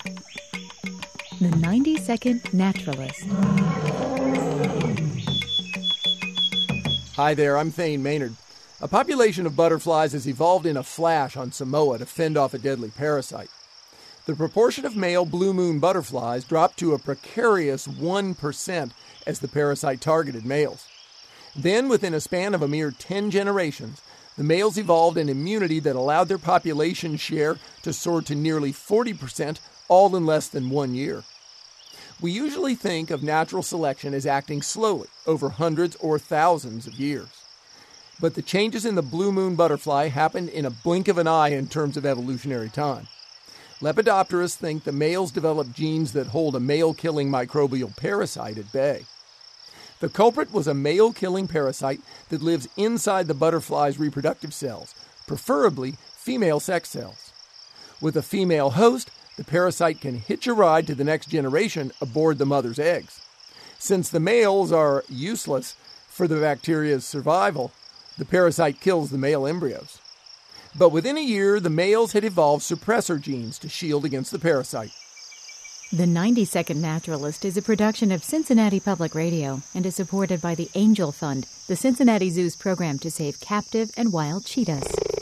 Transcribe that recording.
The 90-Second Naturalist. Hi there, I'm Thane Maynard. A population of butterflies has evolved in a flash on Samoa to fend off a deadly parasite. The proportion of male blue moon butterflies dropped to a precarious 1% as the parasite targeted males. Then, within a span of a mere 10 generations, the males evolved an immunity that allowed their population share to soar to nearly 40%, all in less than 1 year. We usually think of natural selection as acting slowly, over hundreds or thousands of years. But the changes in the blue moon butterfly happened in a blink of an eye in terms of evolutionary time. Lepidopterists think the males developed genes that hold a male-killing microbial parasite at bay. The culprit was a male-killing parasite that lives inside the butterfly's reproductive cells, preferably female sex cells. With a female host, the parasite can hitch a ride to the next generation aboard the mother's eggs. Since the males are useless for the bacteria's survival, the parasite kills the male embryos. But within a year, the males had evolved suppressor genes to shield against the parasite. The 90-Second Naturalist is a production of Cincinnati Public Radio and is supported by the Angel Fund, the Cincinnati Zoo's program to save captive and wild cheetahs.